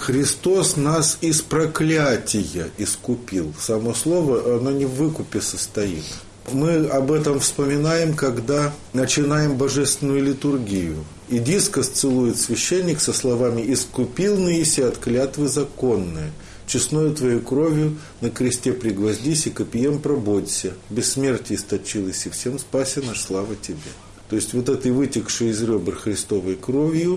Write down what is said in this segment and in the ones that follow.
Христос нас из проклятия искупил. Само слово, оно не в выкупе состоит. Мы об этом вспоминаем, когда начинаем божественную литургию. И дискос целует священник со словами: «Искупил Неися от клятвы законные, честною твоей кровью на кресте пригвоздись и копьем прободься, бессмертие источилось, и всем спаси наш, слава тебе». То есть вот этой вытекшей из ребер Христовой кровью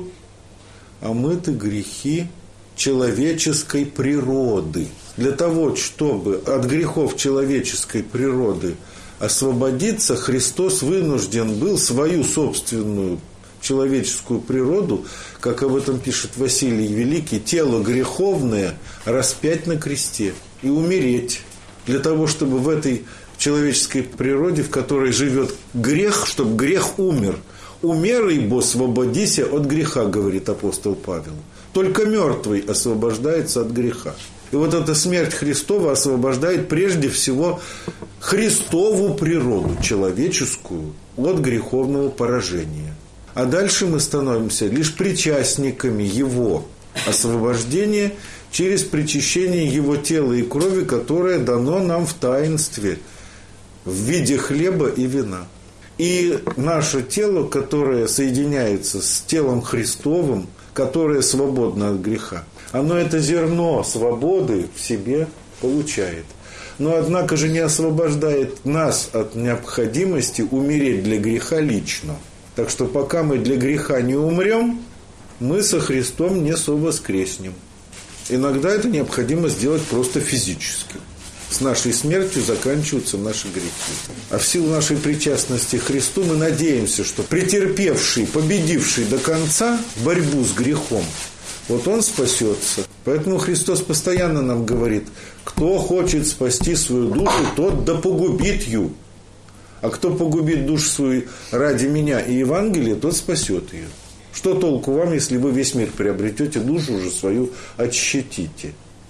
омыты грехи человеческой природы. Для того, чтобы от грехов человеческой природы освободиться, Христос вынужден был свою собственную человеческую природу, как об этом пишет Василий Великий, тело греховное распять на кресте и умереть. Для того, чтобы в этой человеческой природе, в которой живет грех, чтобы грех умер. «Умер, ибо освободися от греха», говорит апостол Павел. Только мертвый освобождается от греха. И вот эта смерть Христова освобождает прежде всего Христову природу человеческую от греховного поражения. А дальше мы становимся лишь причастниками Его освобождения через причащение Его тела и крови, которое дано нам в таинстве в виде хлеба и вина. И наше тело, которое соединяется с телом Христовым, которое свободно от греха, оно это зерно свободы в себе получает. Но, однако же, не освобождает нас от необходимости умереть для греха лично. Так что, пока мы для греха не умрем, мы со Христом не совоскреснем. Иногда это необходимо сделать просто физически. С нашей смертью заканчиваются наши грехи. А в силу нашей причастности к Христу мы надеемся, что претерпевший, победивший до конца борьбу с грехом, вот он спасется. Поэтому Христос постоянно нам говорит: кто хочет спасти свою душу, тот да погубит ее. А кто погубит душу свою ради меня и Евангелия, тот спасет ее. Что толку вам, если вы весь мир приобретете, душу уже свою отщетите?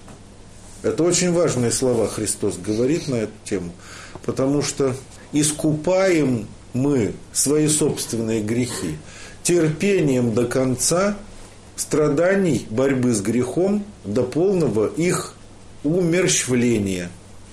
Это очень важные слова Христос говорит на эту тему, потому что искупаем мы свои собственные грехи терпением до конца страданий борьбы с грехом до полного их умерщвления,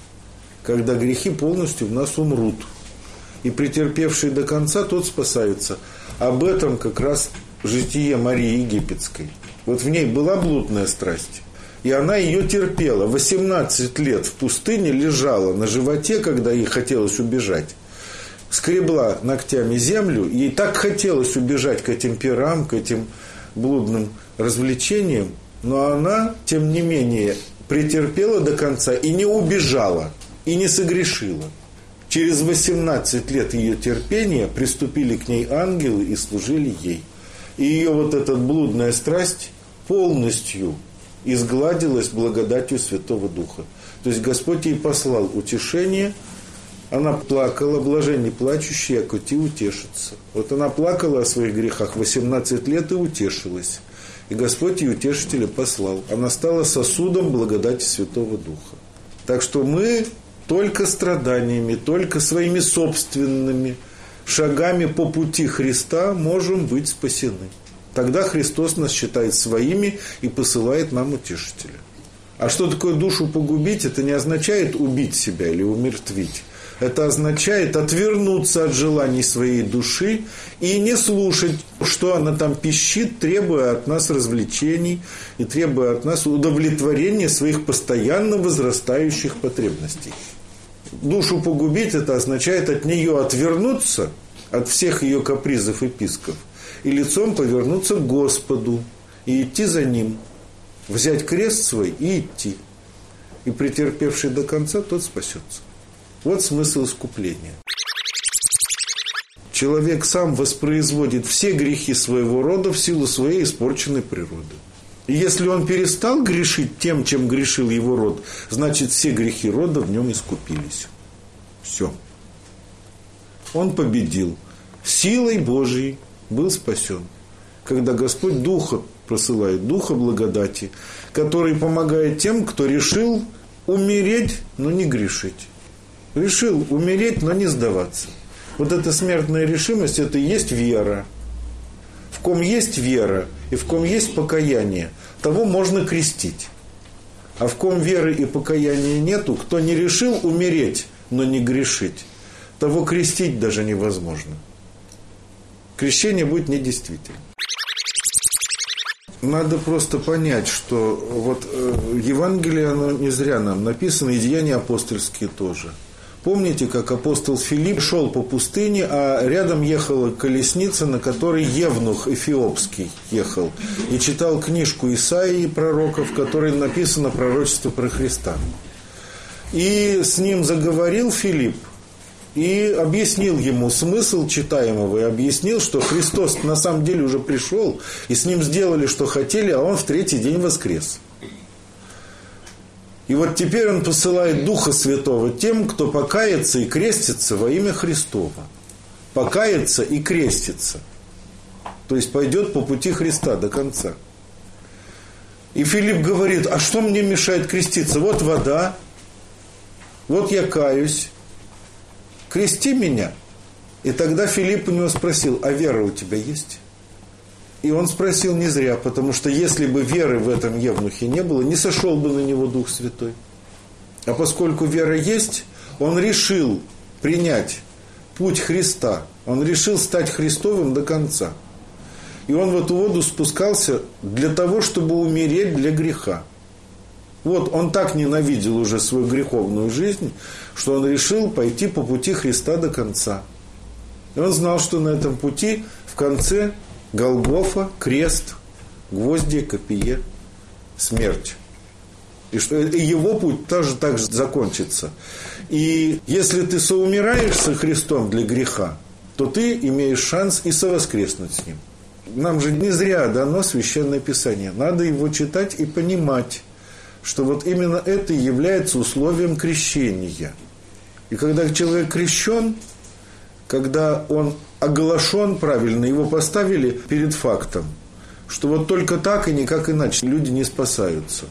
когда грехи полностью в нас умрут. И претерпевший до конца, тот спасается. Об этом как раз житие Марии Египетской. Вот в ней была блудная страсть, и она ее терпела. 18 лет в пустыне лежала на животе, когда ей хотелось убежать. Скребла ногтями землю, ей так хотелось убежать к этим пирам, к этим блудным развлечениям, но она, тем не менее, претерпела до конца и не убежала, и не согрешила. Через 18 лет ее терпения приступили к ней ангелы и служили ей. И ее вот эта блудная страсть полностью изгладилась благодатью Святого Духа. То есть Господь ей послал утешение, она плакала, блаженны плачущие, окути утешится. Вот она плакала о своих грехах 18 лет и утешилась. И Господь ей утешителя послал. Она стала сосудом благодати Святого Духа. Так что мы только страданиями, только своими собственными шагами по пути Христа можем быть спасены. Тогда Христос нас считает своими и посылает нам утешителя. А что такое душу погубить? Это не означает убить себя или умертвить. Это означает отвернуться от желаний своей души и не слушать, что она там пищит, требуя от нас развлечений и требуя от нас удовлетворения своих постоянно возрастающих потребностей. Душу погубить – это означает от нее отвернуться, от всех ее капризов и писков, и лицом повернуться к Господу и идти за Ним, взять крест свой и идти. И претерпевший до конца, тот спасется. Вот смысл искупления. Человек сам воспроизводит все грехи своего рода в силу своей испорченной природы. И если он перестал грешить тем, чем грешил его род, значит, все грехи рода в нем искупились. Все. Он победил. Силой Божией был спасен. Когда Господь Духа просылает, Духа благодати, который помогает тем, кто решил умереть, но не грешить. Решил умереть, но не сдаваться. Вот эта смертная решимость, это и есть вера. В ком есть вера, и в ком есть покаяние, того можно крестить. А в ком веры и покаяния нету, кто не решил умереть, но не грешить, того крестить даже невозможно. Крещение будет недействительно. Надо просто понять, что вот Евангелие, оно не зря нам написано, и Деяния апостольские тоже. Помните, как апостол Филипп шел по пустыне, а рядом ехала колесница, на которой евнух эфиопский ехал, и читал книжку Исаии пророка, в которой написано пророчество про Христа. И с ним заговорил Филипп, и объяснил ему смысл читаемого, и объяснил, что Христос на самом деле уже пришел, и с ним сделали, что хотели, а он в третий день воскрес. И вот теперь он посылает Духа Святого тем, кто покается и крестится во имя Христово. Покается и крестится. То есть пойдет по пути Христа до конца. И Филипп говорит: а что мне мешает креститься? Вот вода, вот я каюсь. Крести меня. И тогда Филипп у него спросил: а вера у тебя есть? И он спросил не зря, потому что если бы веры в этом евнухе не было, не сошел бы на него Дух Святой. А поскольку вера есть, он решил принять путь Христа. Он решил стать Христовым до конца. И он в эту воду спускался для того, чтобы умереть для греха. Вот он так ненавидел уже свою греховную жизнь, что он решил пойти по пути Христа до конца. И он знал, что на этом пути в конце Голгофа, крест, гвозди, копье, смерть. И что его путь тоже так же закончится. И если ты соумираешь со Христом для греха, то ты имеешь шанс и совоскреснуть с Ним. Нам же не зря дано Священное Писание. Надо его читать и понимать, что вот именно это и является условием крещения. И когда человек крещен, когда он оглашен правильно, его поставили перед фактом, что вот только так и никак иначе люди не спасаются.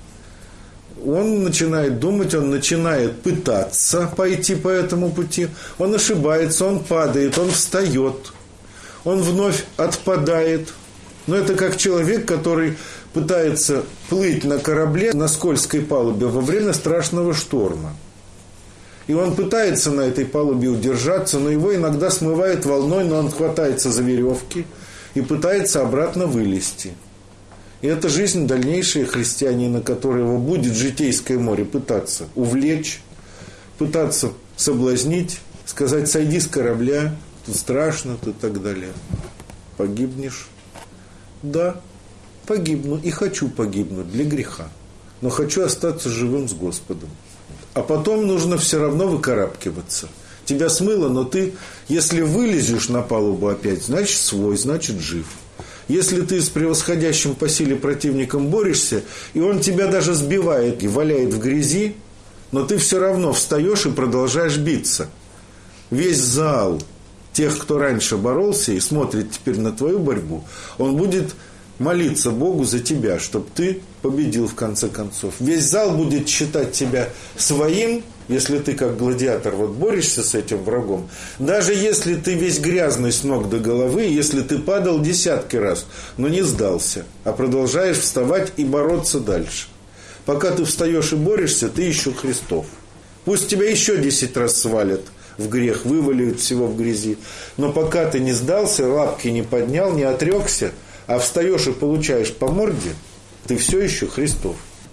Он начинает думать, он начинает пытаться пойти по этому пути, он ошибается, он падает, он встает, он вновь отпадает. Но это как человек, который пытается плыть на корабле на скользкой палубе во время страшного шторма. И он пытается на этой палубе удержаться, но его иногда смывает волной, но он хватается за веревки и пытается обратно вылезти. И это жизнь дальнейшая христианина, которого будет житейское море пытаться увлечь, пытаться соблазнить, сказать: сойди с корабля, тут страшно, тут и так далее. Погибнешь. Да, погибну и хочу погибнуть для греха, но хочу остаться живым с Господом. А потом нужно все равно выкарабкиваться. Тебя смыло, но ты, если вылезешь на палубу опять, значит свой, значит жив. Если ты с превосходящим по силе противником борешься, и он тебя даже сбивает и валяет в грязи, но ты все равно встаешь и продолжаешь биться. Весь зал тех, кто раньше боролся и смотрит теперь на твою борьбу, он будет молиться Богу за тебя, чтобы ты победил в конце концов. Весь зал будет считать тебя своим, если ты как гладиатор вот борешься с этим врагом. Даже если ты весь грязный с ног до головы, если ты падал десятки раз, но не сдался, а продолжаешь вставать и бороться дальше. Пока ты встаешь и борешься, ты еще Христов. Пусть тебя еще 10 раз свалят в грех, вываливают всего в грязи. Но пока ты не сдался, лапки не поднял, не отрекся, а встаешь и получаешь по морде, ты все еще Христов.